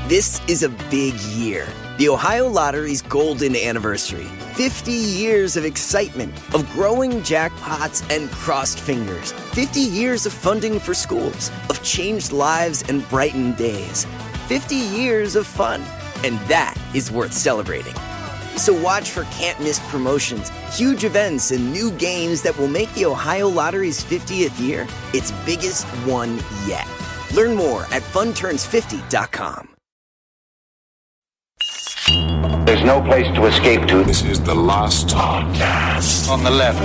This is a big year. The Ohio Lottery's golden anniversary. 50 years of excitement, of growing jackpots and crossed fingers. 50 years of funding for schools, of changed lives and brightened days. 50 years of fun. And that is worth celebrating. So watch for can't-miss promotions, huge events, and new games that will make the Ohio Lottery's 50th year its biggest one yet. Learn more at funturns50.com. There's no place to escape to. This is the last podcast. On the left.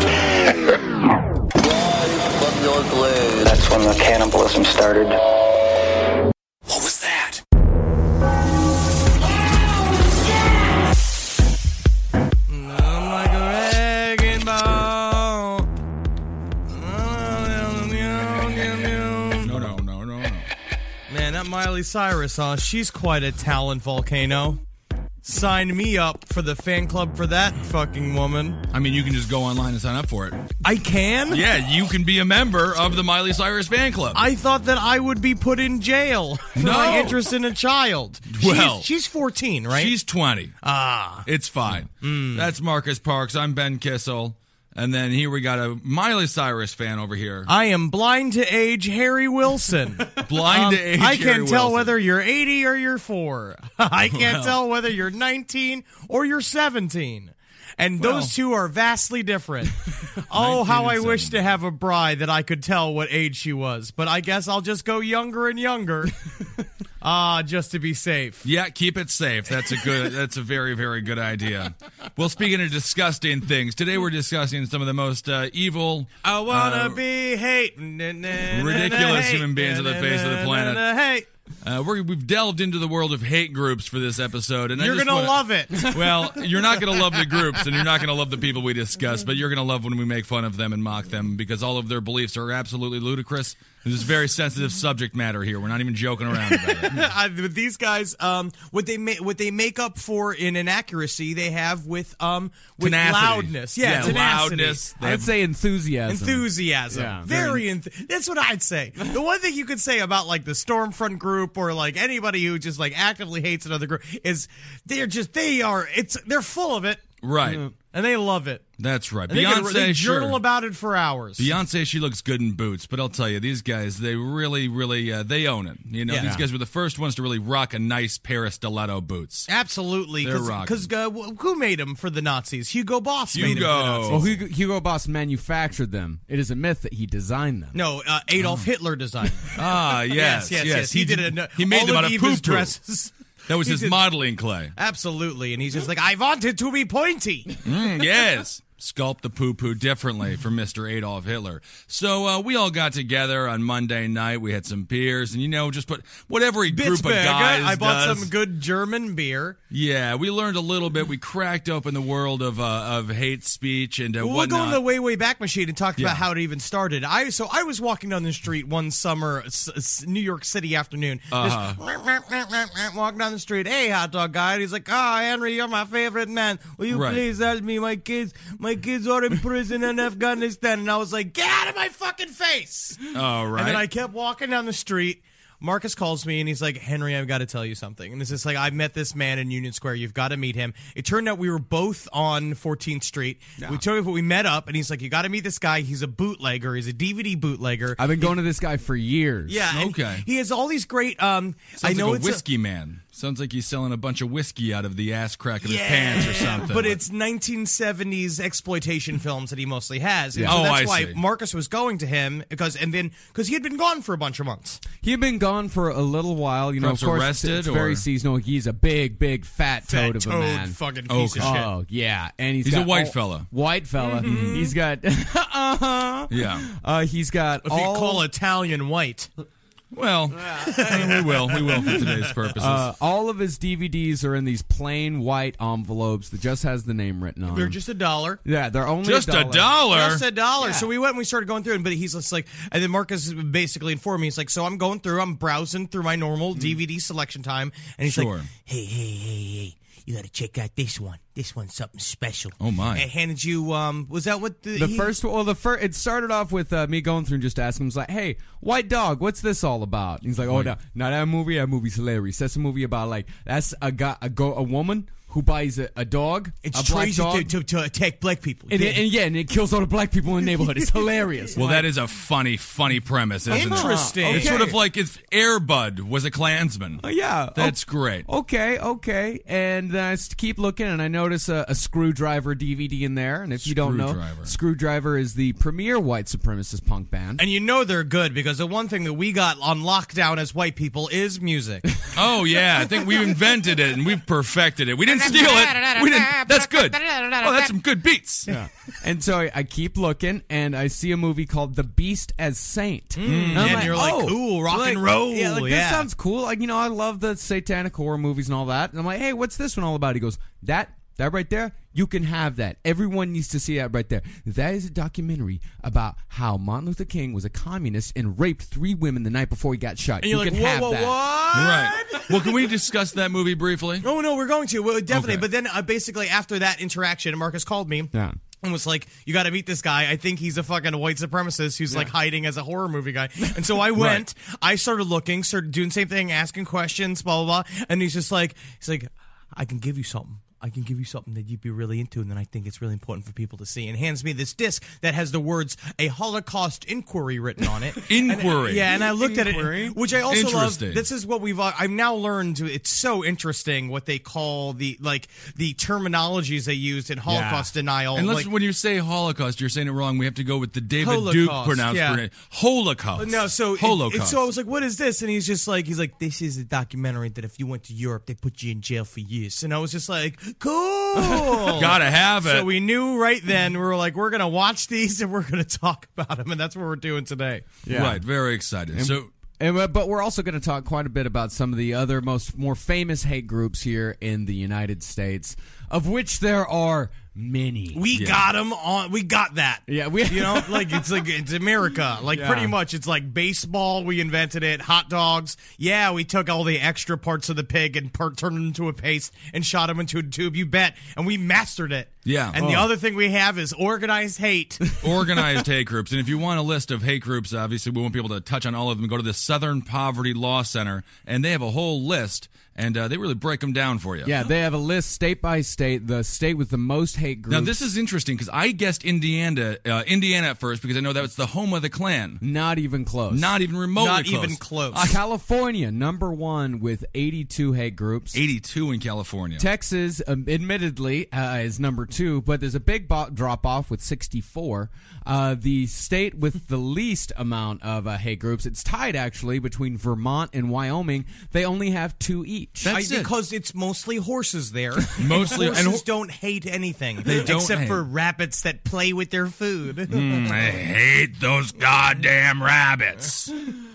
That's when the cannibalism started. What was that? I'm like a wrecking ball. No. Man, that Miley Cyrus, she's quite a talent volcano. Sign me up for the fan club for that fucking woman. I mean, you can just go online and sign up for it. I can? Yeah, you can be a member of the Miley Cyrus fan club. I thought that I would be put in jail for my interest in a child. Well, she's 14, right? She's 20. Ah. It's fine. That's Marcus Parks. I'm Ben Kissel. And then here we got a Miley Cyrus fan over here. I am blind to age Harry Wilson. Blind to age I Harry can't tell Wilson. whether you're 80 or you're 4. I can't tell whether you're 19 or you're 17. And those two are vastly different. Oh, how I wish to have a bride that I could tell what age she was. But I guess I'll just go younger and younger. Just to be safe. Yeah, keep it safe. That's a very, very good idea. Well, speaking of disgusting things, today we're discussing some of the most evil, I wanna be hating, ridiculous human beings on the face of the planet. We've delved into the world of hate groups for this episode, and You're gonna love it. Well, you're not gonna love the groups, and you're not gonna love the people we discuss, but you're gonna love when we make fun of them and mock them because all of their beliefs are absolutely ludicrous. This is very sensitive subject matter here. We're not even joking around about it. With these guys, what they make up for in inaccuracy, they have with Tenacity. loudness. Yeah, tenacity. Loudness. I'd say enthusiasm. Enthusiasm. Yeah, That's what I'd say. The one thing you could say about like the Stormfront group or like anybody who just like actively hates another group is they're full of it. Right. And they love it. That's right. And they journal about it for hours. Beyonce, she looks good in boots, but I'll tell you, these guys, they really, they own it. You know, these guys were the first ones to really rock a nice pair of stiletto boots. Absolutely. Because who made them for the Nazis? Hugo Boss made them for the Nazis. Well, Hugo Boss manufactured them. It is a myth that he designed them. No, Adolf Hitler designed them. Yes. He did it. He made them out of poo-poo. Dresses. That was his modeling clay. Absolutely. And he's just like, I want it to be pointy. Yes. Sculpt the poo-poo differently for Mr. Adolf Hitler. So we all got together on Monday night. We had some beers and, just put whatever group of guys I bought does. some good German beer. Yeah, we learned a little bit. We cracked open the world of hate speech and We'll whatnot. go in the way back machine and talk about how it even started. I was walking down the street one summer, New York City afternoon. Just walking down the street. Hey, hot dog guy. And he's like, Henry, you're my favorite man. Will you please help me? My kids are in prison in Afghanistan. And I was like, get out of my fucking face. All right. And then I kept walking down the street. Marcus calls me and he's like, Henry, I've got to tell you something. And it's just like, I met this man in Union Square. You've got to meet him. It turned out we were both on 14th Street. Yeah. We met up and he's like, you got to meet this guy. He's a bootlegger. He's a DVD bootlegger. I've been going to this guy for years. Yeah. Okay. He has all these great, Sounds I know like it's a whiskey man. Sounds like he's selling a bunch of whiskey out of the ass crack of his pants or something. But it's 1970s exploitation films that he mostly has. And Yeah. so that's I why see. Marcus was going to him because he had been gone for a bunch of months. He had been gone for a little while. Perhaps of course, arrested, it's very or- seasonal. He's a big fat toad of a man. Fucking piece of shit. Oh, yeah. And He's got a white fella. White fella. Mm-hmm. He's got... Yeah. he's got If you call Italian white. Well, we will for today's purposes. all of his DVDs are in these plain white envelopes that just has the name written on They're them. just $1. Yeah, they're only Just $1. $1? Just $1. So we went and we started going through it, but he's just like, and then Marcus basically informed me. He's like, so I'm going through, I'm browsing through my normal DVD selection time, and he's Sure. like, hey, you got to check out this one. This one's something special. Oh, my. And handed you, was that what first? Well, it started off with me going through and just asking him, was like, "Hey, White Dog, what's this all about?" And he's like, "Oh, no, that movie. That movie's hilarious. That's a movie about like that's a woman who buys a dog. It's a black crazy dog, to attack black people. and it kills all the black people in the neighborhood. It's hilarious. Well, that is a funny premise, isn't it? Interesting. Okay. It's sort of like if Air Bud was a Klansman. Yeah, That's great. Okay. And then I keep looking, and I notice a Screwdriver DVD in there. And if you don't know, Screwdriver is the premier white supremacist punk band. And you know they're good because the one thing that we got on lockdown as white people is music. Oh, yeah. I think we invented it, and we've perfected it. We didn't steal it. We didn't. That's good. Oh, that's some good beats. Yeah. And so I keep looking, and I see a movie called The Beast as Saint. And you're like, cool, rock and roll. Yeah, this sounds cool. Like, I love the satanic horror movies and all that. And I'm like, hey, what's this one all about? He goes, that right there, you can have that. Everyone needs to see that right there. That is a documentary about how Martin Luther King was a communist and raped 3 women the night before he got shot. And you're like, have what? Right. Well, can we discuss that movie briefly? Oh, no, we're going to. Well, definitely. Okay. But then basically after that interaction, Marcus called me. Yeah. And was like, you got to meet this guy. I think he's a fucking white supremacist who's like hiding as a horror movie guy. And so I went, I started looking, started doing the same thing, asking questions, blah, blah, blah. And he's like, I can give you something. I can give you something that you'd be really into, and then I think it's really important for people to see. And hands me this disc that has the words "A Holocaust Inquiry" written on it. Inquiry. And I looked at it, which I also love. Interesting. This is what I've now learned. It's so interesting what they call the terminologies they used in Holocaust denial. And when you say Holocaust, you're saying it wrong. We have to go with the David Duke pronouncement. Holocaust. No, so Holocaust. So I was like, "What is this?" And he's like, "This is a documentary that if you went to Europe, they put you in jail for years." And I was just like, "Cool, gotta have it." So we knew right then. We were like, "We're gonna watch these and we're gonna talk about them," and that's what we're doing today. Yeah. Right. Very excited. But we're also going to talk quite a bit about some of the other more famous hate groups here in the United States, of which there are many. We got them on. We got that. Yeah, it's America. Pretty much, it's like baseball. We invented it. Hot dogs. Yeah, we took all the extra parts of the pig and turned them into a paste and shot them into a tube. You bet. And we mastered it. Yeah. And the other thing we have is organized hate. Organized hate groups. And if you want a list of hate groups, obviously we won't be able to touch on all of them. Go to the Southern Poverty Law Center, and they have a whole list, and they really break them down for you. Yeah, they have a list state by state, the state with the most hate groups. Now, this is interesting because I guessed Indiana at first because I know that was the home of the Klan. Not even close. Not even remotely Not close. even close. California, number 1 with 82 hate groups. 82 in California. Texas, admittedly, is number 2, but there's a big drop-off with 64. The state with the least amount of hate groups, it's tied, actually, between Vermont and Wyoming. They only have 2 each. Because it's mostly horses there. Mostly. Horses don't hate anything. They don't except hate. for rabbits that play with their food. I hate those goddamn rabbits.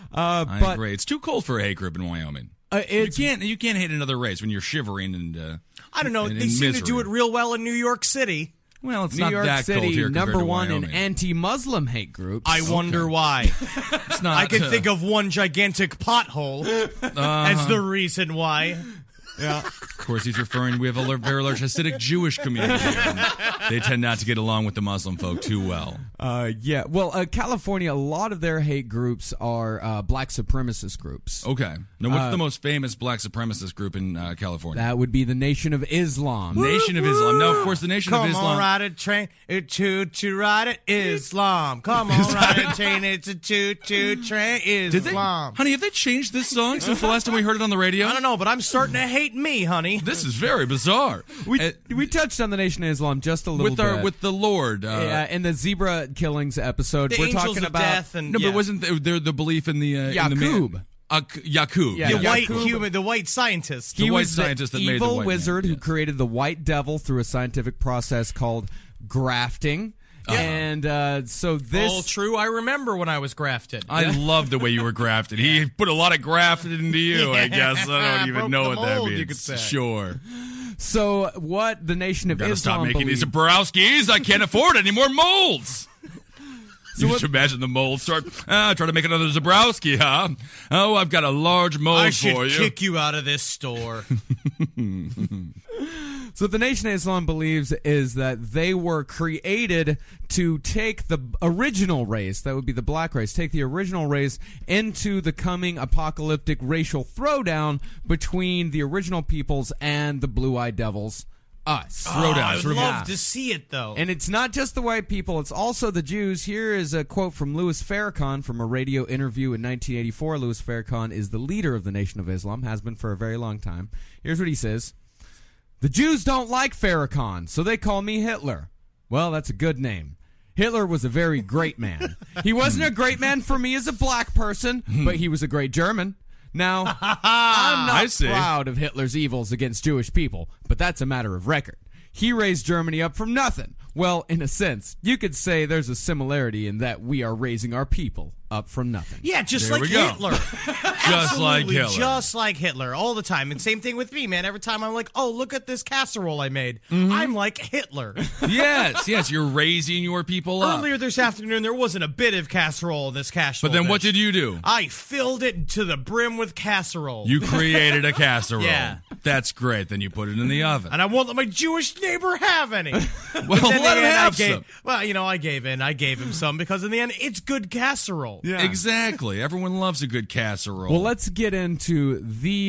I agree. It's too cold for a hate group in Wyoming. You can't hate another race when you're shivering and I don't know. in They seem misery. to do it real well in New York City. Well, it's New not York that City, cold here number compared to 1 in Wyoming. anti-Muslim hate groups. I wonder why. It's not, I can think of one gigantic pothole as the reason why. Yeah. Of course, he's referring. We have a very large Hasidic Jewish community here, and they tend not to get along with the Muslim folk too well. Yeah. Well, California, a lot of their hate groups are black supremacist groups. Okay. Now, what's the most famous black supremacist group in California? That would be the Nation of Islam. Nation of Islam. Now, of course, the Nation of Islam. Come on, ride a train, choo-choo, ride it, Islam. Come on, ride a train, it's a choo-choo train, Islam. Honey, have they changed this song since the last time we heard it on the radio? I don't know, but I'm starting to hate me, honey. This is very bizarre. We touched on the Nation of Islam just a little bit. With the Lord. In the zebra killings episode, the we're angels talking of about death and No, but wasn't there the belief in the Yaqub. Yaqub. Yeah, The white scientist. He white was scientist the that made the evil white wizard man, who yes. created the white devil through a scientific process called grafting. And so this... All true. I remember when I was grafted. I love the way you were grafted. He put a lot of graft into you, I guess. I don't even know Broke what the that mold, means. you could say. Sure. So what the Nation of Gotta Islam stop making believes... these Borowskis. I can't afford any more molds. You just imagine the moles start, try to make another Zabrowski, huh? Oh, I've got a large mole I for you. should kick you out of this store. So what the Nation of Islam believes is that they were created to take the original race, that would be the black race, take the original race into the coming apocalyptic racial throwdown between the original peoples and the Blue-Eyed Devils, us. I would love to see it, though. And it's not just the white people, it's also the Jews. Here is a quote from Louis Farrakhan from a radio interview in 1984. Louis Farrakhan is the leader of the Nation of Islam, has been for a very long time. Here's what he says. The Jews don't like Farrakhan, so they call me Hitler. Well, that's a good name. Hitler was a very great man. He wasn't a great man for me as a black person, but he was a great German. Now, I'm not proud of Hitler's evils against Jewish people, but that's a matter of record. He raised Germany up from nothing. Well, in a sense, you could say there's a similarity in that we are raising our people up from nothing. Yeah, just There like we go. Hitler. Just like Absolutely, Hitler. Just like Hitler, all the time. And same thing with me, man. Every time I'm like, oh, look at this casserole I made. I'm like Hitler. Yes, you're raising your people up. Earlier this afternoon, there wasn't a bit of casserole in this casserole. But then what dish. did you do? I filled it to the brim with casserole. You created a casserole. Yeah. That's great. Then you put it in the oven. And I won't let my Jewish neighbor have any. Well, Then in let the him end, have I gave, some. Well, I gave in. I gave him some because in the end, it's good casserole. Yeah. Exactly. Everyone loves a good casserole. Well, let's get into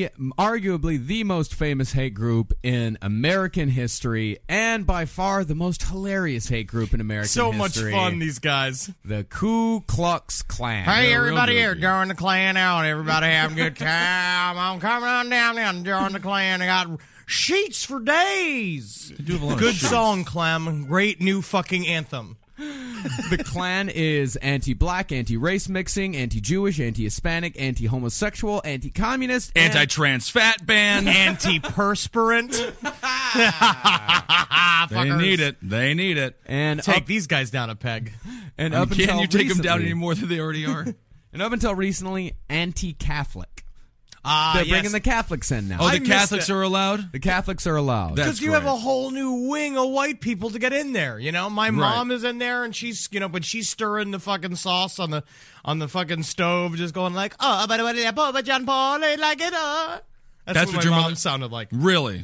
arguably the most famous hate group in American history, and by far the most hilarious hate group in American So much history. fun, these guys. The Ku Klux Klan. Hey, real everybody good, here, yeah. join the Klan out. Everybody have a good time. I'm coming on down and join the Klan. I got sheets for days. do have a lot of Good sheets. song, Clem. Great new fucking anthem. The Klan is anti-black, anti-race mixing, anti-Jewish, anti-Hispanic, anti-homosexual, anti-communist, and Anti-trans fat ban. Antiperspirant. They need it. They need it. and Take up, these guys down a peg. and I up mean, until can't you take them down recently- any more than they already are? And up until recently, anti-Catholic. Ah, They're yes. bringing the Catholics in now. Oh, I the missed Catholics it. are allowed? The Catholics are allowed. That's Because you have great. a whole new wing of white people to get in there. My mom is in there, and she's, but she's stirring the fucking sauce on the fucking stove, just going like, oh, but John Paul ain't like it. That's what your my mom mother- sounded like. Really?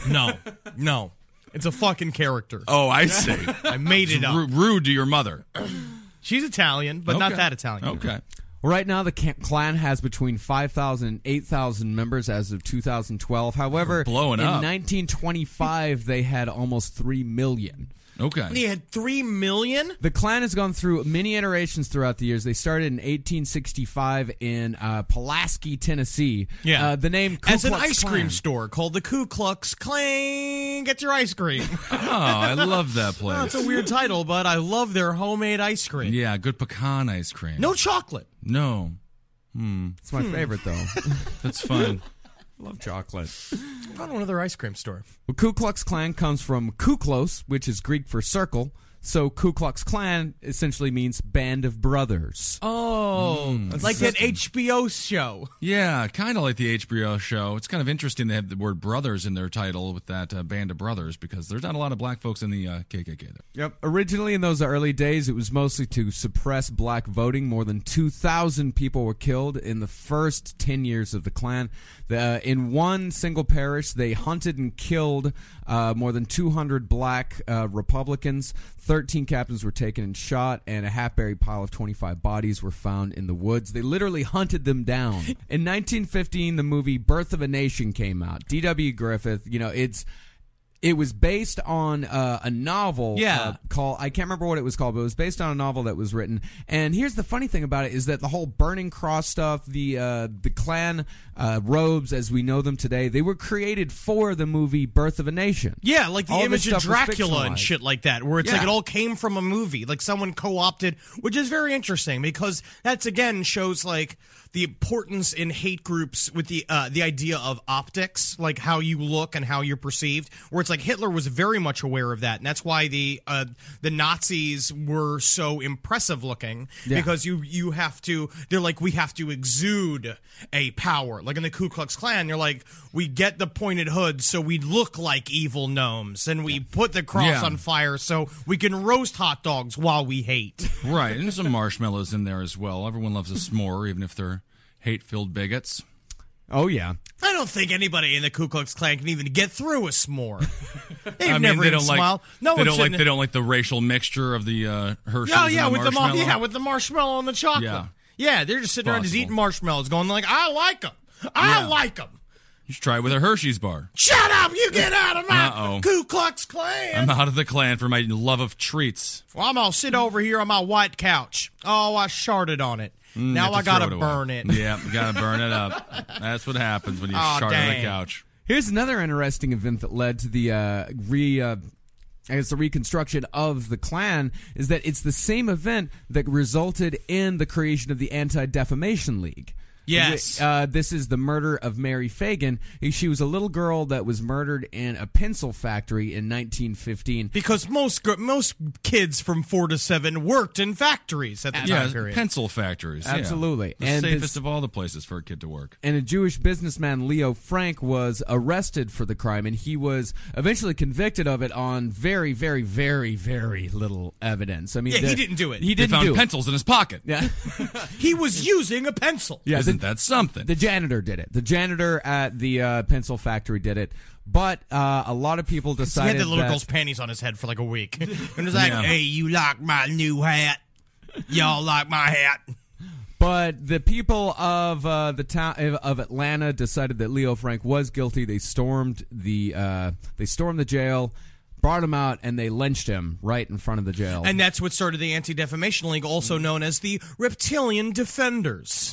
No, it's a fucking character. Oh, I see. I made it up. Rude to your mother. She's Italian, but not Okay. that Italian. Okay. Right now, the Klan has between 5,000 and 8,000 members as of 2012. However, Blowing in up. 1925, they had almost 3 million. Okay. He had 3 million? The Klan has gone through many iterations throughout the years. They started in 1865 in Pulaski, Tennessee. The name Ku As an Klux ice Klan. cream store called the Ku Klux Klan. Get your ice cream. Oh, I love that Well, place. it's a weird title, but I love their homemade ice cream. Yeah, good pecan ice cream. No chocolate. No. It's my favorite, though. That's fun. Love chocolate. I've gone to another ice cream store. Well, Ku Klux Klan comes from Kuklos, which is Greek for circle. So Ku Klux Klan essentially means band of brothers. Oh, like that HBO show. Yeah, kind of like the HBO show. It's kind of interesting they have the word brothers in their title with that band of brothers because there's not a lot of black folks in the KKK there. Yep. Originally, in those early days, it was mostly to suppress black voting. More than 2,000 people were killed in the first 10 years of the Klan. In one single parish, they hunted and killed more than 200 black Republicans. 13 captains were taken and shot, and a half-buried pile of 25 bodies were found in the woods. They literally hunted them down. In 1915, the movie Birth of a Nation came out. D.W. Griffith, it was based on a novel called, I can't remember what it was called, but it was based on a novel that was written. And here's the funny thing about it is that the whole Burning Cross stuff, the Klan robes as we know them today, they were created for the movie Birth of a Nation. Yeah, like the All image this of stuff was Dracula and fictionalized. shit like that, where it's like Yeah. it all came from a movie, like someone co-opted, which is very interesting because that's, again, shows like the importance in hate groups with the idea of optics, like how you look and how you're perceived, where it's like Hitler was very much aware of that, and that's why the Nazis were so impressive looking, because you have to, they're like, we have to exude a power. Like in the Ku Klux Klan, you're like, we get the pointed hood so we look like evil gnomes, and we put the cross on fire so we can roast hot dogs while we hate. Right, and there's some marshmallows in there as well. Everyone loves a s'more, even if they're hate-filled bigots. Oh, yeah. I don't think anybody in the Ku Klux Klan can even get through a s'more. They've I mean, never they even don't like smiled. they don't like the racial mixture of the Hershey's and the with marshmallow. with the marshmallow and the chocolate. Yeah. They're just sitting around just Possible. eating marshmallows, going like, I like them. I like them. You should try it with a Hershey's bar. Shut up! You get out of my Ku Klux Klan. I'm out of the Klan for my love of treats. Well, I'm gonna sit over here on my white couch. Oh, I sharted on it. Now I gotta burn it. Yeah, you gotta burn it up. That's what happens when you shart on the couch. Here's another interesting event that led to the the reconstruction of the Klan, is that it's the same event that resulted in the creation of the Anti-Defamation League. Yes. This is the murder of Mary Fagan. She was a little girl that was murdered in a pencil factory in 1915. Because most kids from 4 to 7 worked in factories at the time period. Pencil factories. Absolutely. Yeah. The safest of all the places for a kid to work. And a Jewish businessman, Leo Frank, was arrested for the crime, and he was eventually convicted of it on very, very, very, very little evidence. I mean, he didn't do it. He They didn't found do pencils in his pocket. it. Yeah. He was using a pencil. Yeah, Isn't that something? The janitor did it. The janitor at the pencil factory did it. But a lot of people He decided had the little that girl's panties on his head for like a week. And it was like, hey, you like my new hat? Y'all like my hat? But the people of the town of Atlanta decided that Leo Frank was guilty. They stormed the jail, brought him out, and they lynched him right in front of the jail. And that's what started the Anti-Defamation League, also known as the Reptilian Defenders.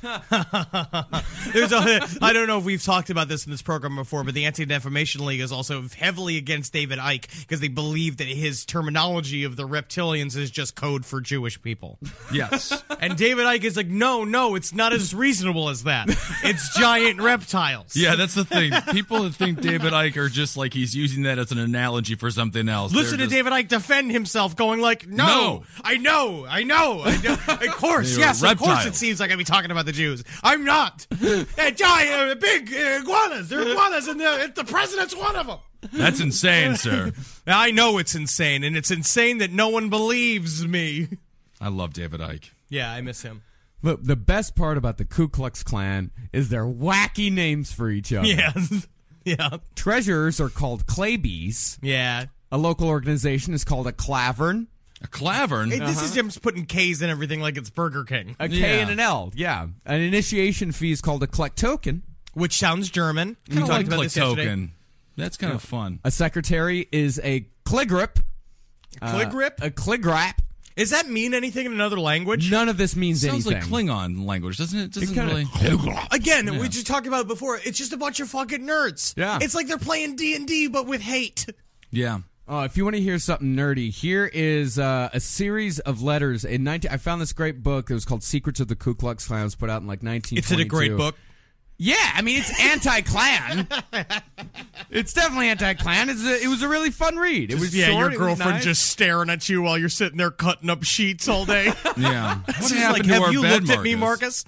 I don't know if we've talked about this in this program before, but the Anti-Defamation League is also heavily against David Icke because they believe that his terminology of the reptilians is just code for Jewish people. Yes. And David Icke is like, no, it's not as reasonable as that. It's giant reptiles. Yeah, that's the thing. People that think David Icke are just like he's using that as an analogy for something else. Listen to David Icke defend himself, going like, no. I know. Of course, yes, of course it seems like I'd be talking about the Jews. I'm not. Giant, big iguanas. They're iguanas, and the president's one of them. That's insane, sir. I know it's insane, and it's insane that no one believes me. I love David Icke. Yeah, I miss him. But the best part about the Ku Klux Klan is their wacky names for each other. Yes. Yeah. Treasurers are called Claybees. Yeah. A local organization is called a Clavern. A Clavern? Hey, this is Jim's putting K's in everything like it's Burger King. A K and an L, yeah. An initiation fee is called a Klecktoken. Which sounds German. We I talked like about this yesterday. token. That's kind of fun. A secretary is a Kligrip. Kligrip? A Kligrap. Does that mean anything in another language? None of this means Sounds anything. like Klingon language, doesn't it? Doesn't kinda- really. Again, we just talked about it before. It's just a bunch of fucking nerds. Yeah. It's like they're playing D&D, but with hate. Yeah. If you want to hear something nerdy, here is a series of letters. I found this great book. It was called Secrets of the Ku Klux Klan. It was put out in like 1922. It's a great book. Yeah, I mean, it's anti-Klan. It's definitely anti-Klan. It was a really fun read. It was Yeah, short, your it was girlfriend nice. just staring at you while you're sitting there cutting up sheets all day. Yeah. What She's happened like, to have our you bed, looked at me, Marcus?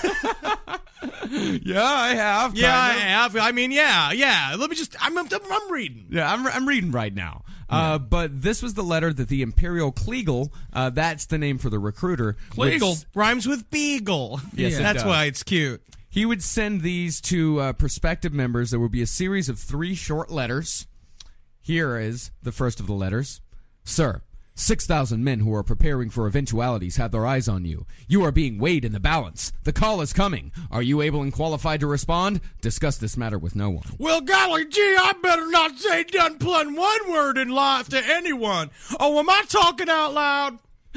Yeah, I have. Yeah, I kind of. have. I mean, yeah. Let me just, I'm reading. Yeah, I'm reading right now. But this was the letter that the Imperial Kleagle, that's the name for the recruiter. Kleagle. Rhymes with beagle. Yes, it That's does. why it's cute. He would send these to prospective members. There would be a series of 3 short letters. Here is the first of the letters. Sir, 6,000 men who are preparing for eventualities have their eyes on you. You are being weighed in the balance. The call is coming. Are you able and qualified to respond? Discuss this matter with no one. Well, golly gee, I better not say done plun one word in life to anyone. Oh, am I talking out loud?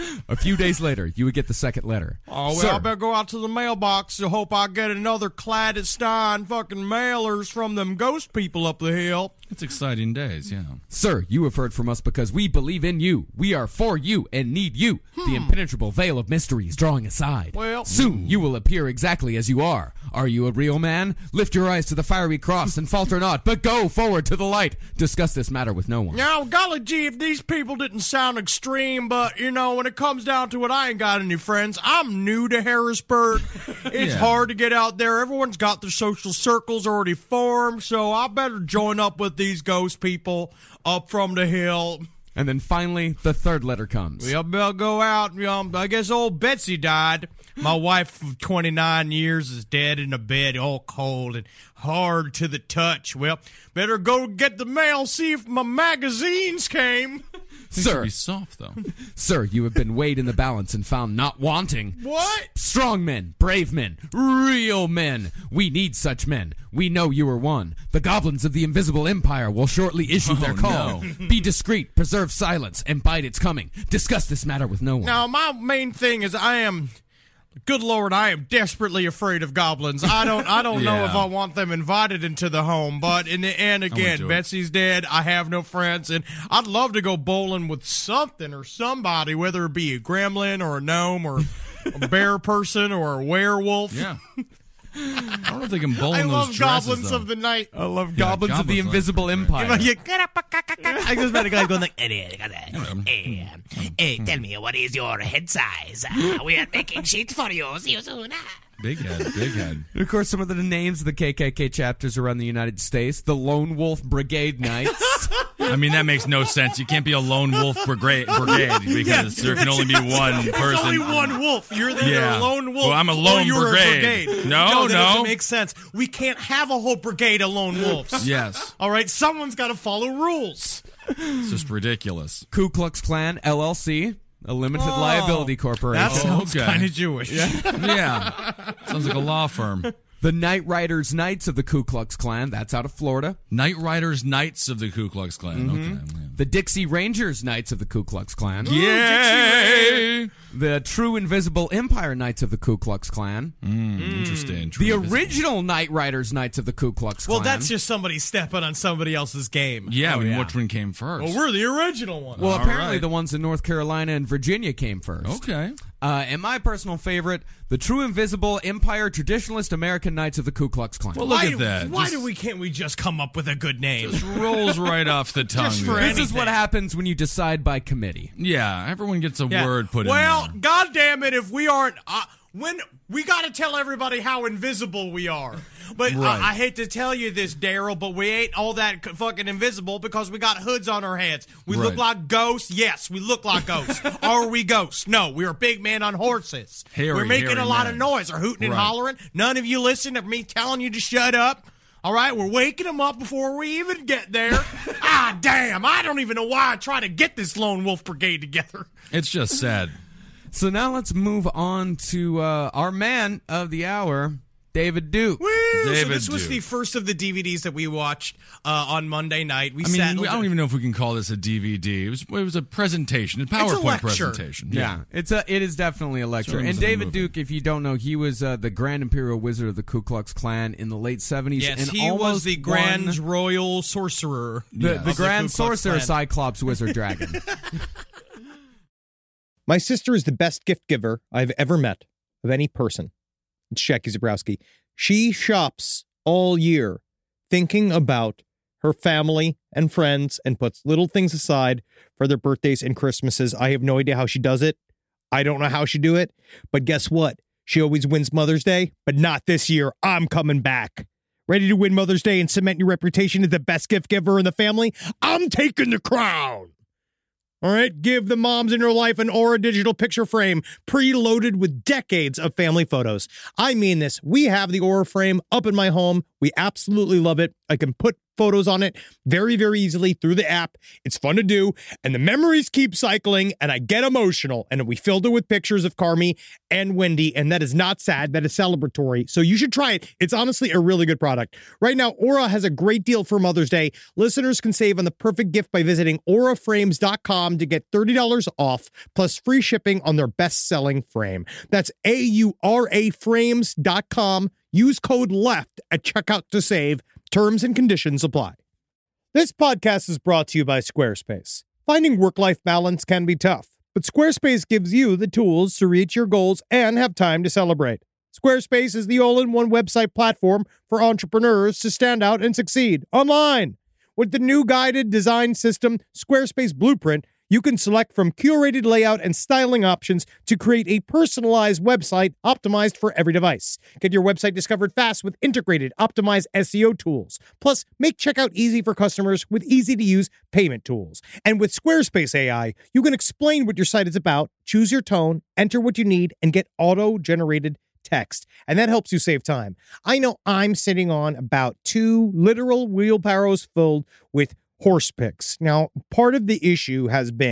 A few days later, you would get the second letter. Oh, well, Sir, I better go out to the mailbox to hope I get another clandestine fucking mailers from them ghost people up the hill. It's exciting days, yeah. Sir, you have heard from us because we believe in you. We are for you and need you. The impenetrable veil of mystery is drawing aside. Well- soon you will appear exactly as you are. Are you a real man? Lift your eyes to the fiery cross and falter not, but go forward to the light. Discuss this matter with no one. Now, golly gee, if these people didn't sound extreme, but, you know, when it comes down to it, I ain't got any friends. I'm new to Harrisburg. It's Yeah. hard to get out there. Everyone's got their social circles already formed, so I better join up with these ghost people up from the hill. And then finally, the third letter comes. Well, better go out. I guess old Betsy died. My wife of 29 years is dead in a bed, all cold and hard to the touch. Well, better go get the mail, see if my magazines came. Should Sir, be soft, though. sir, you have been weighed in the balance and found not wanting. What? Strong men, brave men, real men. We need such men. We know you are one. The goblins of the Invisible Empire will shortly issue their call. no. Be discreet, preserve silence, and bide its coming. Discuss this matter with no one. Now, my main thing is good Lord, I am desperately afraid of goblins. I don't know Yeah. if I want them invited into the home, but in the end, again, do it. Betsy's dead. I have no friends, and I'd love to go bowling with something or somebody, whether it be a gremlin or a gnome or a bear person or a werewolf. Yeah. I don't know if they can bowl I in love those dresses, goblins though. of the night. I love goblins of the goblins, Invisible Empire. I just met a guy going like, hey, tell me, what is your head size? We are making shit for you. See you soon. Big head, big head. And of course, some of the names of the KKK chapters around the United States. The Lone Wolf Brigade Knights. I mean, that makes no sense. You can't be a lone wolf brigade because there can only be one person. There's only one wolf. You're either Yeah. a lone wolf Well, I'm a or lone you're brigade. a brigade. No, that no. doesn't make sense. We can't have a whole brigade of lone wolves. Yes. All right, someone's got to follow rules. It's just ridiculous. Ku Klux Klan, LLC. A limited liability corporation. That sounds okay. kind of Jewish. Yeah. Sounds like a law firm. The Night Riders Knights of the Ku Klux Klan. That's out of Florida. Night Riders Knights of the Ku Klux Klan. Okay. The Dixie Rangers Knights of the Ku Klux Klan. Yay! The True Invisible Empire Knights of the Ku Klux Klan. Interesting. The original Night Riders Knights of the Ku Klux Klan. Well, that's just somebody stepping on somebody else's game. Yeah, I mean, yeah. which one came first? Well, we're the original one. Well, All apparently right. the ones in North Carolina and Virginia came first. Okay. And my personal favorite, the True Invisible Empire Traditionalist American Knights of the Ku Klux Klan. Well, look at that. Why Just- can't we just come up with a good name? Just rolls right off the tongue. Just for there. This is what anything. happens when you decide by committee. Yeah, everyone gets a Yeah. word put well, in there. God damn it, if we aren't when we got to tell everybody how invisible we are. But Right. I hate to tell you this, Daryl, but we ain't all that fucking invisible because we got hoods on our heads. We look Right. like ghosts. Yes, we look like ghosts. Are we ghosts? No, we're big men on horses. Hairy, we're making hairy a lot men. of noise. Or hooting and Right. hollering. None of you listen to me telling you to shut up. All right, we're waking them up before we even get there. Damn, I don't even know why I try to get this lone wolf brigade together. It's just sad. So now let's move on to our man of the hour, David Duke. Woo! So David this was Duke. the first of the DVDs that we watched on Monday night. We I mean, sat. I don't even know if we can call this a DVD. It was a presentation, a PowerPoint lecture. presentation. Yeah, it is definitely a lecture. So it And was a David movie. Duke, if you don't know, he was the Grand Imperial Wizard of the Ku Klux Klan in the late 70s. Yes, and he was almost the Grand won Royal Sorcerer. the of the Grand Ku Klux Sorcerer Klan. Cyclops Wizard Dragon. My sister is the best gift giver I've ever met of any person. It's Jackie Zabrowski. She shops all year thinking about her family and friends and puts little things aside for their birthdays and Christmases. I have no idea how she does it. I don't know how she do it. But guess what? She always wins Mother's Day, but not this year. I'm coming back. Ready to win Mother's Day and cement your reputation as the best gift giver in the family? I'm taking the crown. All right, give the moms in your life an Aura digital picture frame preloaded with decades of family photos. I mean this. We have the Aura frame up in my home. We absolutely love it. I can put photos on it very, very easily through the app. It's fun to do, and the memories keep cycling, and I get emotional. And we filled it with pictures of Carmi and Wendy, and that is not sad. That is celebratory. So you should try it. It's honestly a really good product. Right now, Aura has a great deal for Mother's Day. Listeners can save on the perfect gift by visiting auraframes.com to get $30 off, plus free shipping on their best-selling frame. That's AURA frames.com. Use code LEFT at checkout to save. Terms and conditions apply. This podcast is brought to you by Squarespace. Finding work-life balance can be tough, but Squarespace gives you the tools to reach your goals and have time to celebrate. Squarespace is the all-in-one website platform for entrepreneurs to stand out and succeed online. With the new guided design system, Squarespace Blueprint, you can select from curated layout and styling options to create a personalized website optimized for every device. Get your website discovered fast with integrated, optimized SEO tools. Plus, make checkout easy for customers with easy-to-use payment tools. And with Squarespace AI, you can explain what your site is about, choose your tone, enter what you need, and get auto-generated text. And that helps you save time. I know I'm sitting on about 2 literal wheelbarrows filled with horse pics. Now, part of the issue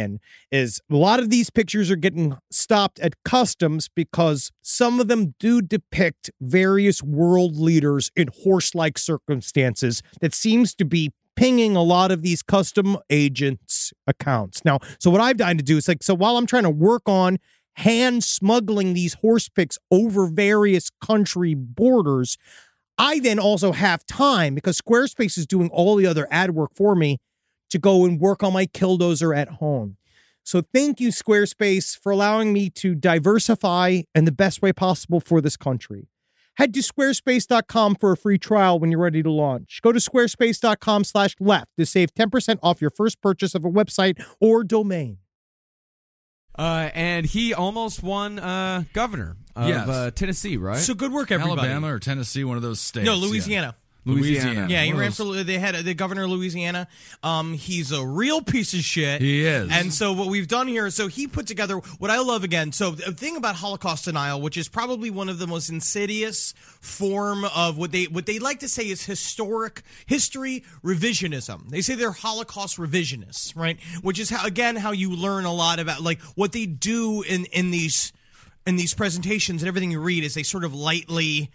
is a lot of these pictures are getting stopped at customs because some of them do depict various world leaders in horse-like circumstances that seems to be pinging a lot of these custom agents' accounts. Now, so what I've done to do is so while I'm trying to work on hand smuggling these horse pics over various country borders, I then also have time, because Squarespace is doing all the other ad work for me, to go and work on my Killdozer at home. So thank you, Squarespace, for allowing me to diversify in the best way possible for this country. Head to squarespace.com for a free trial when you're ready to launch. Go to squarespace.com/left to save 10% off your first purchase of a website or domain. And he almost won governor of Tennessee, right? So good work, everybody. Alabama or Tennessee, one of those states. No, Louisiana. Louisiana. Yeah, he ran for. They had the governor of Louisiana. He's a real piece of shit. He is. And so what we've done here, so he put together what I love again. So the thing about Holocaust denial, which is probably one of the most insidious form of what they like to say is history revisionism. They say they're Holocaust revisionists, right? Which is how you learn a lot about like what they do in these presentations and everything you read is they sort of lightly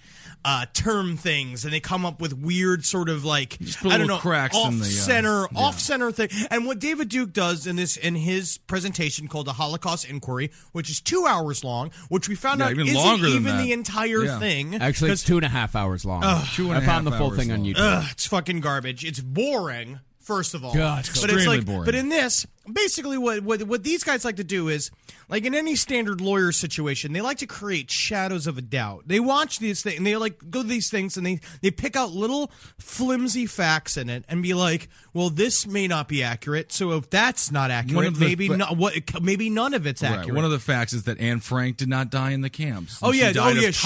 term things, and they come up with weird sort of like cracks off-center thing. And what David Duke does in his presentation called the Holocaust Inquiry, which is 2 hours long, which we found out even isn't longer than even that. the entire thing. Actually, it's 2.5 hours long. I found the full thing on YouTube. It's fucking garbage. It's boring. First of all, God, but it's like, boring. But in this, basically, what these guys like to do is, like in any standard lawyer situation, they like to create shadows of a doubt. They watch these things, and they like go to these things, and they pick out little flimsy facts in it, and be like, well, this may not be accurate. So if that's not accurate, maybe none of it's accurate. Right. One of the facts is that Anne Frank did not die in the camps. She died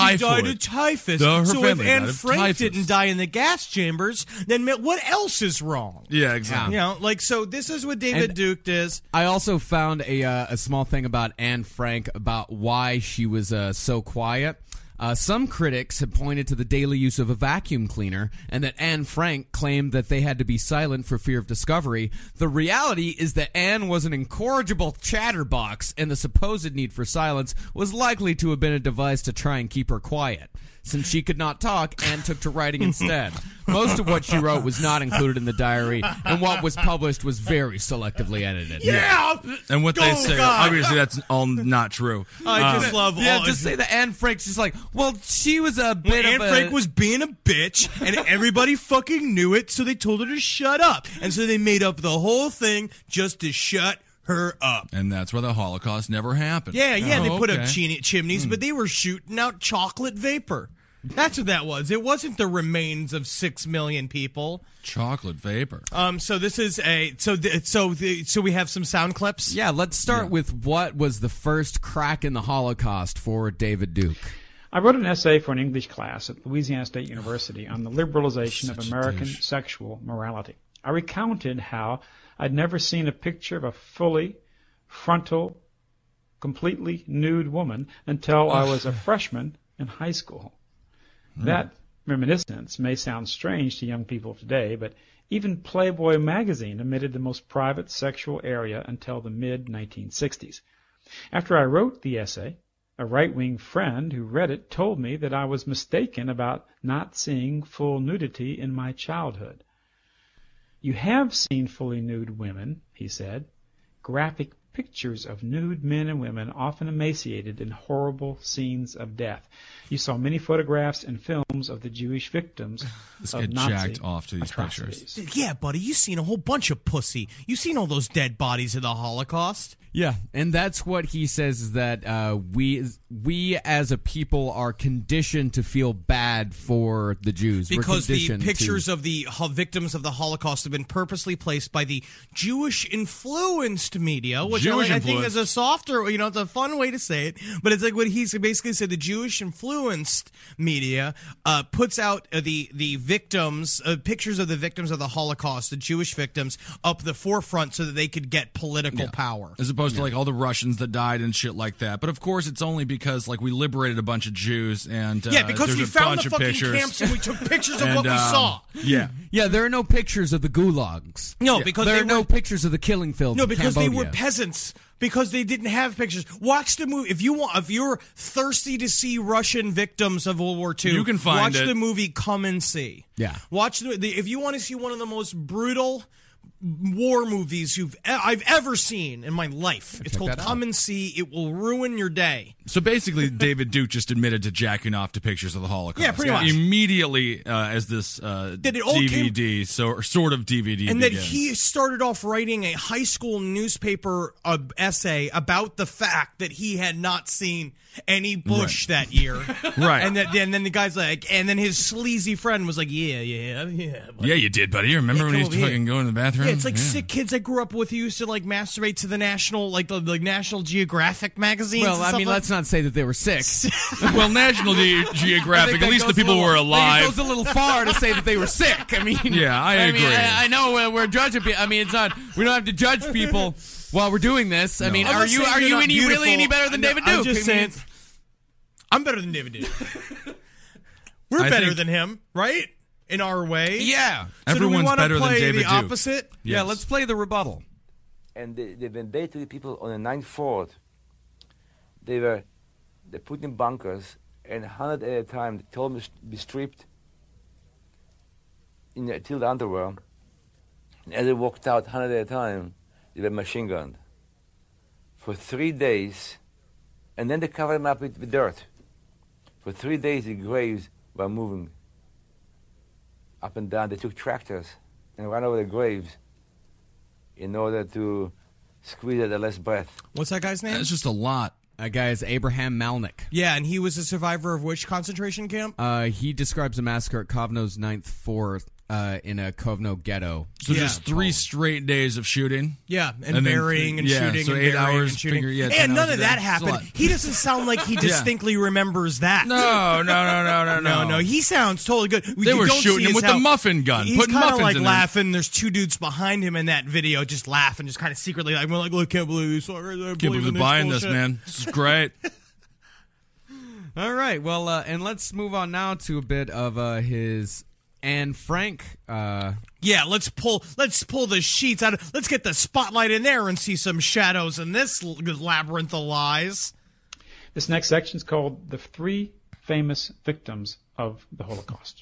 of typhus. So if Anne Frank didn't die in the gas chambers, then what else is wrong? Yeah, exactly. So this is what David Duke is. I also found a small thing about Anne Frank, about why she was so quiet. Some critics have pointed to the daily use of a vacuum cleaner, and that Anne Frank claimed that they had to be silent for fear of discovery. The reality is that Anne was an incorrigible chatterbox, and the supposed need for silence was likely to have been a device to try and keep her quiet. Since she could not talk, Anne took to writing instead. Most of what she wrote was not included in the diary, and what was published was very selectively edited. Yeah! And what they say, obviously that's all not true. I just love just say that Anne Frank's just like, well, she was a bit Anne Frank was being a bitch, and everybody fucking knew it, so they told her to shut up. And so they made up the whole thing just to shut her up. And that's why the Holocaust never happened. Yeah, they put up chimneys, but they were shooting out chocolate vapor. That's what that was. It wasn't the remains of 6 million people. Chocolate vapor. So this is so we have some sound clips. Yeah, let's start with what was the first crack in the Holocaust for David Duke. I wrote an essay for an English class at Louisiana State University on the liberalization of American sexual morality. I recounted how I'd never seen a picture of a fully frontal, completely nude woman until I was a freshman in high school. That reminiscence may sound strange to young people today, but even Playboy magazine omitted the most private sexual area until the mid-1960s. After I wrote the essay, a right-wing friend who read it told me that I was mistaken about not seeing full nudity in my childhood. "You have seen fully nude women," he said. "Graphic pictures of nude men and women, often emaciated in horrible scenes of death. You saw many photographs and films of the Jewish victims Let's of get Nazi jacked off to these atrocities." pictures. Yeah, buddy, you've seen a whole bunch of pussy. You've seen all those dead bodies in the Holocaust. Yeah, and that's what he says, is that we as a people are conditioned to feel bad for the Jews. Because the conditioned pictures to- of the victims of the Holocaust have been purposely placed by the Jewish-influenced media, which I think is a softer, it's a fun way to say it, but it's like what he's basically said. The Jewish-influenced media puts out the victims, pictures of the victims of the Holocaust, the Jewish victims, up the forefront so that they could get political power. As opposed to like all the Russians that died and shit like that. But of course, it's only because like we liberated a bunch of Jews and because there's we a found bunch the of fucking pictures. camps and we took pictures of And, what we saw. Yeah, there are no pictures of the gulags. No, because there they are no were- pictures of the killing fields. No, of because they were Cambodia. peasants. Because they didn't have pictures. Watch the movie if you're thirsty to see Russian victims of World War II. You can find watch it. the movie Come and See. Yeah. Watch if you want to see one of the most brutal war movies I've ever seen in my life. It's called that out. Come and See. It will ruin your day. So basically, David Duke just admitted to jacking off to pictures of the Holocaust. Yeah, pretty much. Immediately as this it all DVD, or sort of DVD, And that begins. he started off writing a high school newspaper essay about the fact that he had not seen any Bush that year. Right. And then the guy's like, and then his sleazy friend was like, yeah. Yeah, you did, buddy. Remember when he used to fucking go in the bathroom? Yeah, it's like sick kids I grew up with who used to like masturbate to the national, like the National Geographic magazines. Well, and I stuff mean, like let's not say that they were sick. Well, National Geographic, at that least the goes a people little- were It alive. goes a little far to say that they were sick. I mean, Yeah, I agree. mean, I know we're judging people. I mean, it's not. We don't have to judge people while we're doing this. I mean, I'm are not you saying you're not really beautiful. any better than David Duke? I'm just I mean, saying, I'm better than David Duke. We're I better think- than him, right? In our way. yeah. So do we Everyone's want to better than play David the Duke. opposite? Yeah, let's play the rebuttal. And when they took the people on the Ninth Fort, they put in bunkers, and 100 at a time, they told them to be stripped till the underwear. And as they walked out 100 at a time, they were machine gunned for 3 days, and then they covered them up with dirt. For 3 days, the graves were moving up and down. They took tractors and ran over the graves in order to squeeze out the last breath. What's that guy's name? It's just a lot. That guy is Abraham Malnick. Yeah, and he was a survivor of which concentration camp? He describes a massacre at Kovno's Ninth Fort in a Kovno ghetto. So Yeah. just 3 straight days of shooting. Yeah, and then- burying and shooting so and 8 burying hours. and shooting. Figure, yeah, and 10 none hours of a day. that It's a happened. lot. He doesn't sound like he distinctly remembers that. No. He sounds totally good. They were shooting him with the muffin gun, He's putting kind of muffins like in there. laughing. There's 2 dudes behind him in that video, just laughing, just kind of secretly like, "Well, I can't believe this. Can't believe they're buying this, man. This is great. All right. Well, and let's move on now to a bit of his Anne Frank. Yeah, let's pull the sheets out. Let's get the spotlight in there and see some shadows in this labyrinth of lies. This next section is called The 3 Famous Victims of the Holocaust.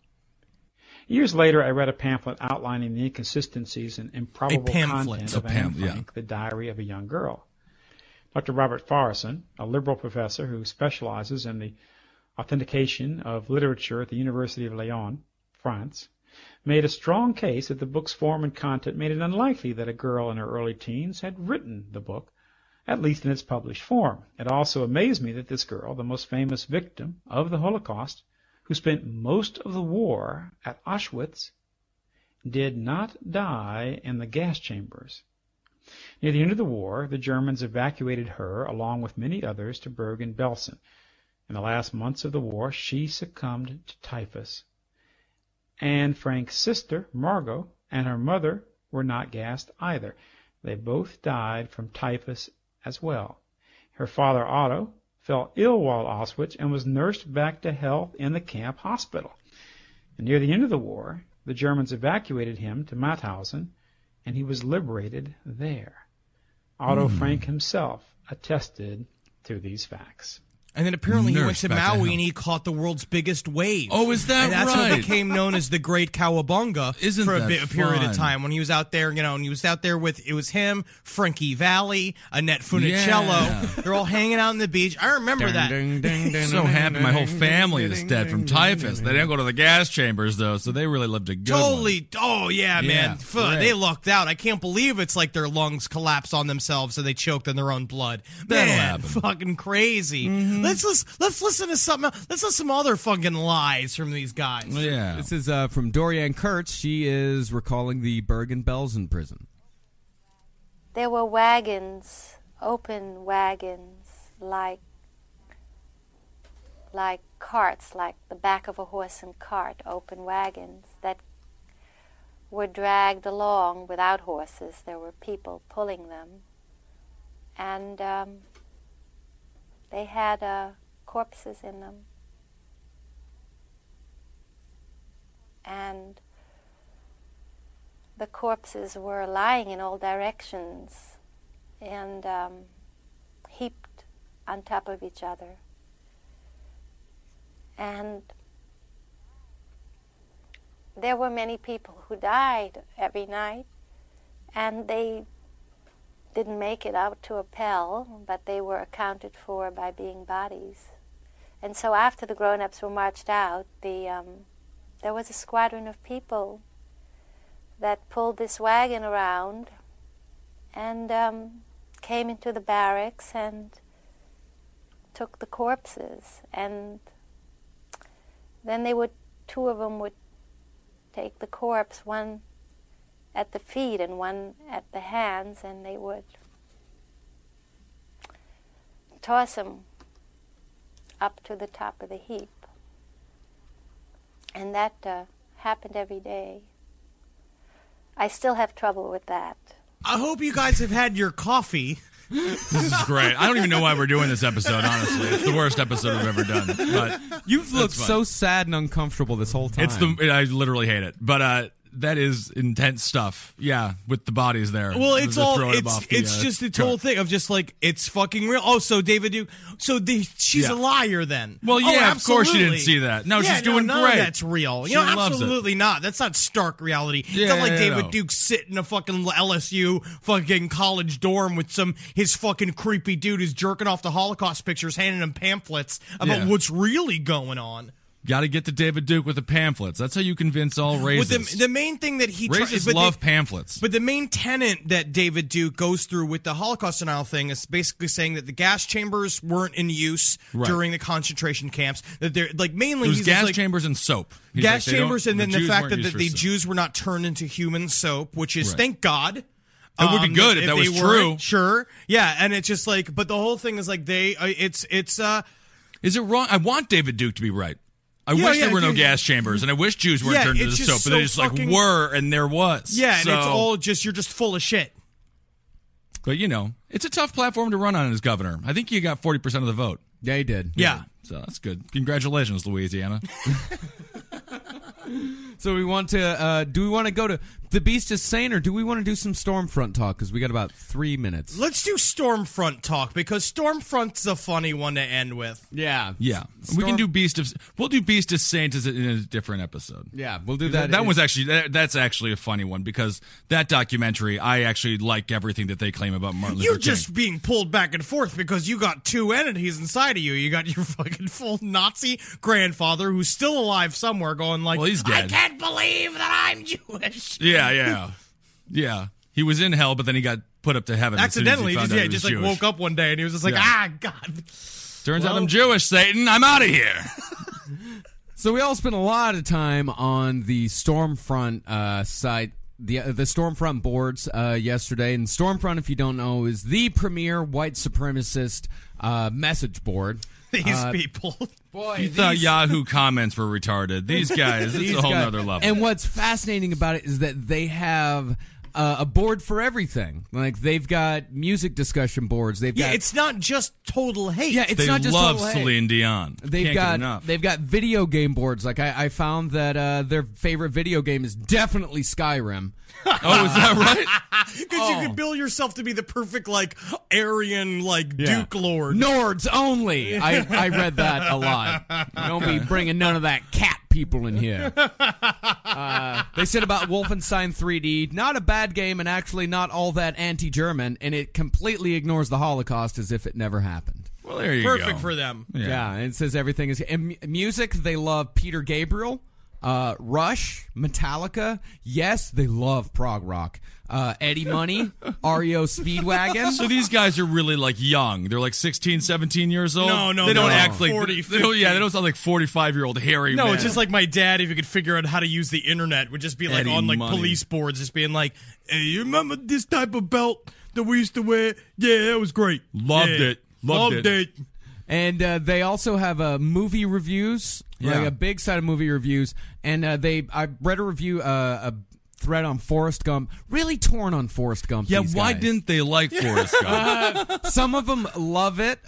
Years later, I read a pamphlet outlining the inconsistencies and improbable content of Anne Frank, The Diary of a Young Girl. Dr. Robert Farrison, a liberal professor who specializes in the authentication of literature at the University of Lyon, France, made a strong case that the book's form and content made it unlikely that a girl in her early teens had written the book, at least in its published form. It also amazed me that this girl, the most famous victim of the Holocaust, who spent most of the war at Auschwitz, did not die in the gas chambers. Near the end of the war, the Germans evacuated her, along with many others, to Bergen-Belsen. In the last months of the war, she succumbed to typhus. Anne Frank's sister, Margot, and her mother were not gassed either. They both died from typhus as well. Her father, Otto, fell ill while at Auschwitz and was nursed back to health in the camp hospital. And near the end of the war, the Germans evacuated him to Mauthausen, and he was liberated there. Otto Frank himself attested to these facts. And then apparently he went to Back to Maui hell. and he caught the world's biggest wave. Oh, is that and that's right? what became known as the Great Cowabunga Isn't for a that period fun? of time when he was out there, and he was out there with, it was him, Frankie Valli, Annette Funicello. Yeah. They're all hanging out on the beach. I remember that. So happy my whole family is dead from typhus. They didn't go to the gas chambers, though, so they really lived a good Totally. Oh, yeah, man. great. They lucked out. I can't believe it's like their lungs collapsed on themselves and they choked on their own blood. That'll Man, happen. fucking crazy. Let's listen to something else. Let's listen to some other fucking lies from these guys. one. Yeah. This is from Dorianne Kurtz. She is recalling the Bergen-Belsen prison. There were wagons, open wagons, like carts, like the back of a horse and cart, open wagons that were dragged along without horses. There were people pulling them. And they had corpses in them. And the corpses were lying in all directions and heaped on top of each other. And there were many people who died every night, and they didn't make it out to Appel, but they were accounted for by being bodies. And so after the grown-ups were marched out, there was a squadron of people that pulled this wagon around and came into the barracks and took the corpses. And then two of them would take the corpse, one at the feet and one at the hands, and they would toss them up to the top of the heap. And that happened every day. I still have trouble with that. I hope you guys have had your coffee. This is great. I don't even know why we're doing this episode, honestly. It's the worst episode we've ever done. But You've looked fine. so sad and uncomfortable this whole time. I literally hate it. But that is intense stuff. Yeah, with the bodies there. Well, it's They're all throwing them it's off the, just the cart. whole thing of just like it's fucking real. Oh, so David Duke, she's Yeah. a liar then. Well, Oh, yeah, of course you didn't absolutely. see that. No, Yeah, she's doing none great. Of that's real. She You know, loves it. absolutely not. That's not stark reality. Yeah, it's not like yeah, David no. Duke sitting in a fucking LSU fucking college dorm with his fucking creepy dude who's jerking off the Holocaust pictures, handing him pamphlets about Yeah. what's really going on. Got to get to David Duke with the pamphlets. That's how you convince all racists. With the main thing that he Racists love pamphlets. But the main tenet that David Duke goes through with the Holocaust denial thing is basically saying that the gas chambers weren't in use Right. during the concentration camps. That they're like mainly It was he's gas like, chambers and soap. He's gas like, chambers, and then the Jews fact weren't that used for the soap. Jews were not turned into human soap, which is Right. thank God. It would be good if that they was weren't. true. Sure, yeah, and it's just like, but the whole thing is like it's Is it wrong? I want David Duke to be right. I Yeah, wish yeah, there were no dude. gas chambers, and I wish Jews weren't Yeah, turned into it's soap, just but they so just fucking- like were, and there was. yeah, and So- it's all just you're just full of shit. But it's a tough platform to run on as governor. I think you got 40% of the vote. Yeah, he did. Yeah. So that's good. Congratulations, Louisiana. So we want to, do we want to go to The Beast is Sane, or do we want to do some Stormfront talk? Because we got about 3 minutes. Let's do Stormfront talk because Stormfront's a funny one to end with. Yeah. Yeah. We can do We'll do Beast of Saint in a different episode. Yeah, we'll do that. That was actually that's actually a funny one because that documentary, I actually like everything that they claim about Martin Luther You're King. just being pulled back and forth because you got two entities inside of you. You got your fucking full Nazi grandfather who's still alive somewhere going like, Well, he's I dead. can't believe that I'm Jewish. Yeah. He was in hell, but then he got put up to heaven. as soon as Accidentally, he found out he was just like Jewish. woke up one day and he was just like, Yeah. God. Turns out Well- I'm Jewish, Satan. I'm out of here. So we all spent a lot of time on the Stormfront site, the Stormfront boards yesterday. And Stormfront, if you don't know, is the premier white supremacist message board. These people. Boy, You thought Yahoo comments were retarded. These guys, it's These a whole guys. nother level. And what's fascinating about it is that they have a board for everything. Like they've got music discussion boards. They've got it's not just total hate. Yeah, it's they not just love total hate. Celine Dion. They've got video game boards. Like I found that their favorite video game is definitely Skyrim. Oh, is that right? Because you could build yourself to be the perfect like Aryan Duke Lord. Nords only. I read that a lot. Don't be bringing none of that cat people in here. They said about Wolfenstein 3D, not a bad game and actually not all that anti-German, and it completely ignores the Holocaust as if it never happened. Well, there you go. Perfect for them. Yeah, and it says everything is... And music, they love Peter Gabriel, Rush, Metallica. Yes, they love prog rock. Eddie Money, REO Speedwagon. So these guys are really like young. They're like 16, 17 years old. No, they don't act 40, like 50. they don't sound like 45-year-old hairy. No, man. it's just like my dad, if he could figure out how to use the internet, would just be like Eddie on like Money. police boards, just being like, "Hey, you remember this type of belt that we used to wear? Yeah, that was great. Loved it. Loved it. And they also have movie reviews, like a big side of movie reviews. And I read a review, a thread on Forrest Gump. Really torn on Forrest Gump. Yeah, these why guys. didn't they like Forrest Gump? Some of them love it,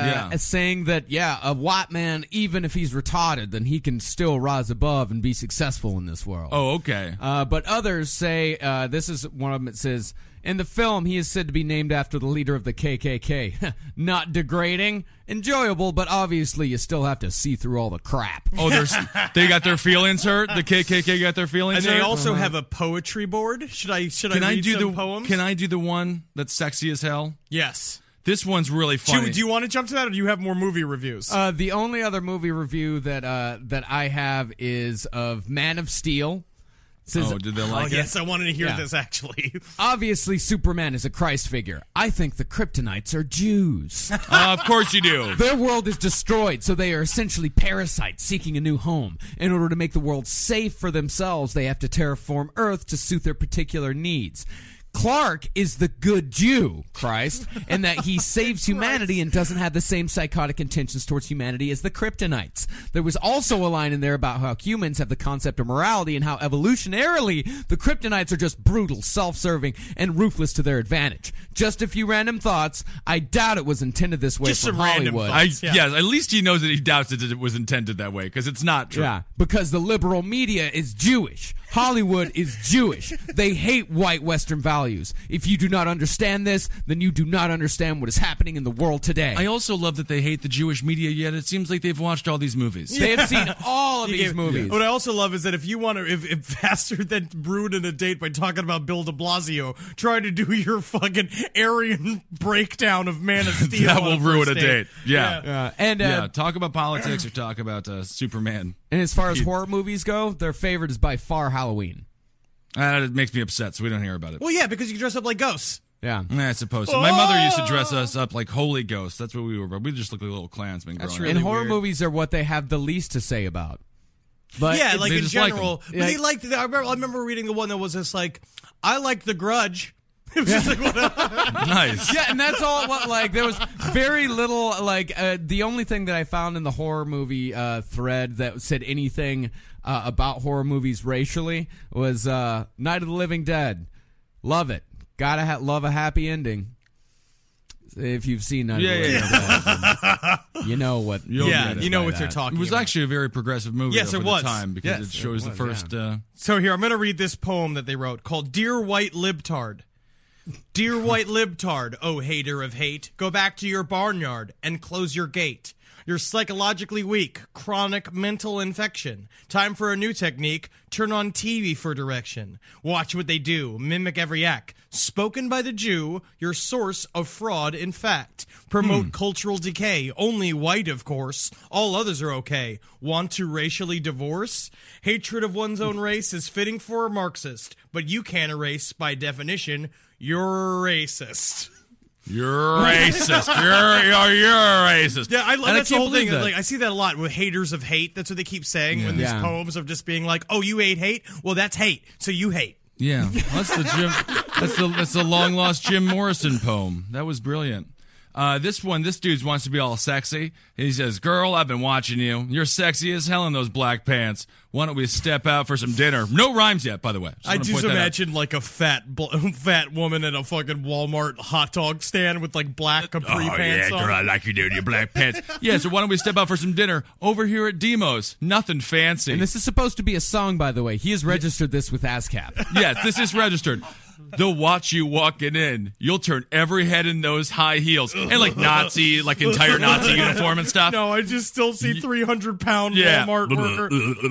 saying that, a white man, even if he's retarded, then he can still rise above and be successful in this world. Oh, okay. But others say, this is one of them, it says, in the film, he is said to be named after the leader of the KKK. Not degrading, enjoyable, but obviously you still have to see through all the crap. Oh, they got their feelings hurt? The KKK got their feelings And hurt? they also have a poetry board. Should I read some poems? Can I do the one that's sexy as hell? Yes. This one's really funny. Do you want to jump to that, or do you have more movie reviews? The only other movie review that I have is of Man of Steel. Says, did they like it? Yes, I wanted to hear this, actually. Obviously, Superman is a Christ figure. I think the Kryptonites are Jews. Of course you do. Their world is destroyed, so they are essentially parasites seeking a new home. In order to make the world safe for themselves, they have to terraform Earth to suit their particular needs. Clark is the good Jew, Christ, in that he saves humanity and doesn't have the same psychotic intentions towards humanity as the Kryptonites. There was also a line in there about how humans have the concept of morality and how evolutionarily the Kryptonites are just brutal, self-serving, and ruthless to their advantage. Just a few random thoughts. I doubt it was intended this way Just from some random Hollywood. thoughts. Yes, at least he knows that he doubts that it was intended that way, because it's not true. Yeah, because the liberal media is Jewish. Hollywood is Jewish. They hate white Western values. If you do not understand this, then you do not understand what is happening in the world today. I also love that they hate the Jewish media, yet it seems like they've watched all these movies. They have seen all of these movies. What I also love is that if you want to, if faster than ruin a date by talking about Bill de Blasio, try to do your fucking Aryan breakdown of Man of Steel. That on will a ruin first a date. Yeah. Talk about politics or talk about Superman. And as far as horror movies go, their favorite is by far Halloween. It makes me upset, so we don't hear about it. Well, yeah, because you dress up like ghosts. Yeah. I suppose so. My mother used to dress us up like holy ghosts. That's what we were, but we just looked like little Klansmen growing up. And horror movies are what they have the least to say about. But yeah, like in general. Like but they liked. I remember reading the one that was just like, I like The Grudge. It was just like, nice. Yeah, and that's all. There was very little. The only thing that I found in the horror movie thread that said anything about horror movies racially was Night of the Living Dead. Love it. Gotta love a happy ending. If you've seen Night of the Living Dead, you know what. You know what they're talking about. It was actually a very progressive movie. Yes, it was. The time because it shows the first. So here, I'm going to read this poem that they wrote called "Dear White Libtard." Dear white libtard, oh hater of hate, go back to your barnyard and close your gate. You're psychologically weak, chronic mental infection. Time for a new technique. Turn on TV for direction. Watch what they do. Mimic every act. Spoken by the Jew, your source of fraud in fact. Promote cultural decay. Only white, of course. All others are okay. Want to racially divorce? Hatred of one's own race is fitting for a Marxist, but you can't erase, by definition, you're racist. You're racist. You're racist. Yeah, I love that's the whole thing. That. Like, I see that a lot with haters of hate. That's what they keep saying in these poems of just being like, "Oh, you hate? Well, that's hate. So you hate." Yeah, that's the long lost Jim Morrison poem. That was brilliant. This dude wants to be all sexy. He says, "Girl, I've been watching you. You're sexy as hell in those black pants. Why don't we step out for some dinner?" No rhymes yet, by the way. I just imagine like a fat woman at a fucking Walmart hot dog stand with like black capri pants on. Girl, I like you doing your black pants. Yeah, so why don't we step out for some dinner over here at Demos? Nothing fancy. And this is supposed to be a song, by the way. He has registered this with ASCAP. Yes, this is registered. They'll watch you walking in. You'll turn every head in those high heels. And like Nazi, like entire Nazi uniform and stuff. No, I just still see 300-pound Walmart worker.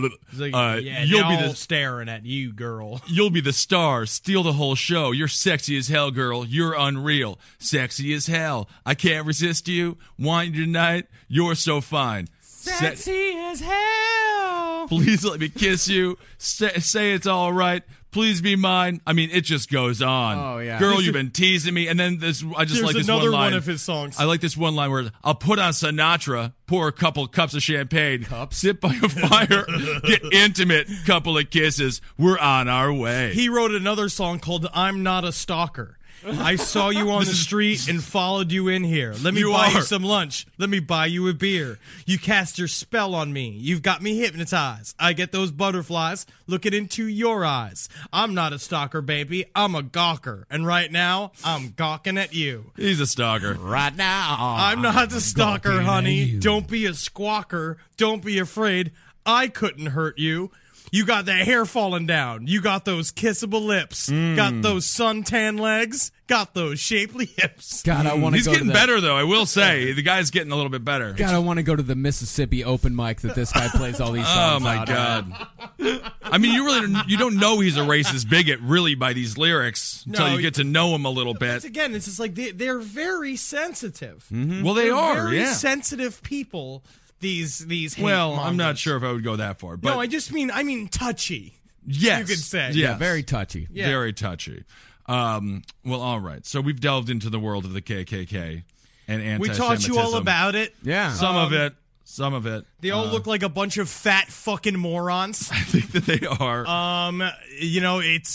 You'll be staring at you, girl. You'll be the star. Steal the whole show. You're sexy as hell, girl. You're unreal. Sexy as hell. I can't resist you. Want you tonight. You're so fine. Sexy as hell. Please let me kiss you. Say it's all right. Please be mine. I mean, it just goes on. Oh, yeah. Girl, you've been teasing me. And then I just like this one line. There's another one of his songs. I like this one line where I'll put on Sinatra, pour a couple cups of champagne, sit by a fire, get intimate, couple of kisses. We're on our way. He wrote another song called I'm Not a Stalker. I saw you on the street and followed you in here. Let me buy you some lunch. Let me buy you a beer. You cast your spell on me. You've got me hypnotized. I get those butterflies looking into your eyes. I'm not a stalker, baby. I'm a gawker. And right now, I'm gawking at you. He's a stalker. Right now. I'm not a stalker, honey. Don't be a squawker. Don't be afraid. I couldn't hurt you. You got that hair falling down. You got those kissable lips. Got those suntan legs. Got those shapely hips. God, I want to He's go getting to better, though. I will say. The guy's getting a little bit better. God, I want to go to the Mississippi open mic that this guy plays all these songs Oh, my out God. I mean, you don't know he's a racist bigot, really, by these lyrics until you get to know him a little bit. Again, it's just like they're very sensitive. Well, they are, very sensitive people. These hate Well, mongers. I'm not sure if I would go that far. But no, I mean touchy. Yes. You could say. Yes. Very touchy. Yeah. Very touchy. Well, all right. So we've delved into the world of the KKK and anti-Semitism. We taught you all about it. Yeah. Some of it. They all look like a bunch of fat fucking morons. I think that they are. It's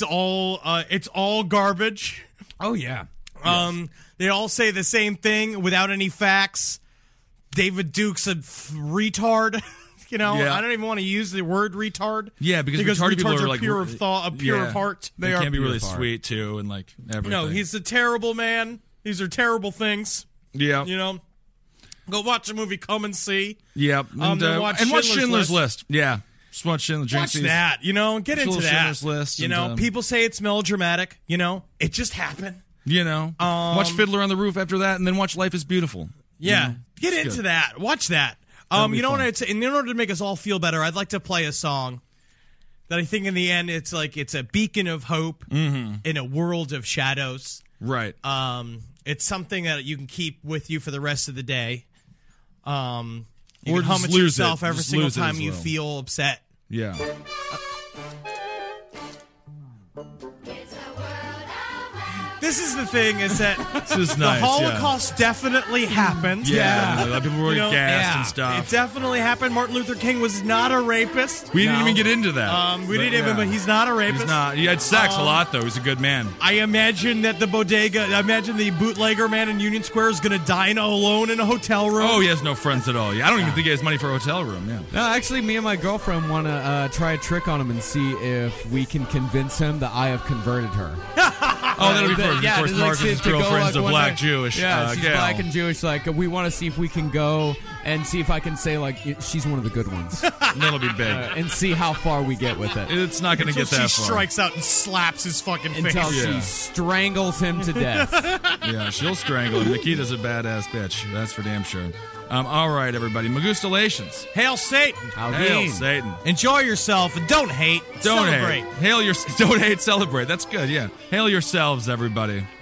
all garbage. Oh, yeah. They all say the same thing without any facts. David Duke's a retard. I don't even want to use the word retard. Yeah, because retards retarded people are like pure of thought, pure of heart. They can be really sweet too, and like everything. No, he's a terrible man. These are terrible things. Yeah. Go watch the movie Come and See. Yeah. And watch Schindler's List. Yeah. Just watch Schindler's List. Watch that. Get into that. Schindler's List. People say it's melodramatic. It just happened. Watch Fiddler on the Roof after that, and then watch Life is Beautiful. Yeah. Get into that. Watch that. In order to make us all feel better, I'd like to play a song that I think in the end it's a beacon of hope in a world of shadows. Right. It's something that you can keep with you for the rest of the day. You Or can hum just it to lose yourself it. every Just single lose it time as you well. feel upset. Yeah. This is the thing, is that This is the nice. Holocaust definitely happened. Yeah. A lot of people were gassed and It stuff. definitely happened. Martin Luther King was not a rapist. We didn't even get into that. We didn't even, but he's not a rapist. He's not. He had sex a lot, though. He's a good man. I imagine that the bootlegger man in Union Square is going to dine alone in a hotel room. Oh, he has no friends at all. Yeah, I don't even think he has money for a hotel room. Yeah. No, actually, me and my girlfriend want to try a trick on him and see if we can convince him that I have converted her. Oh, that'll be perfect. Yeah, of course, like, Marcus's to go, girlfriend's like, a one black night- Jewish Yeah, she's gal. black and Jewish. Like, we want to see if we can go and see if I can say, like, she's one of the good ones. That'll be big. And see how far we get with it. It's not going to get that she far. strikes out and slaps his fucking face. Until she strangles him to death. Yeah, she'll strangle him. Nikita's a badass bitch. That's for damn sure. All right, everybody. Magustalations. Hail Satan. Hail Satan. Enjoy yourself and don't hate. Don't Celebrate. hate. Don't hate, celebrate. That's good, yeah. Hail yourselves, everybody.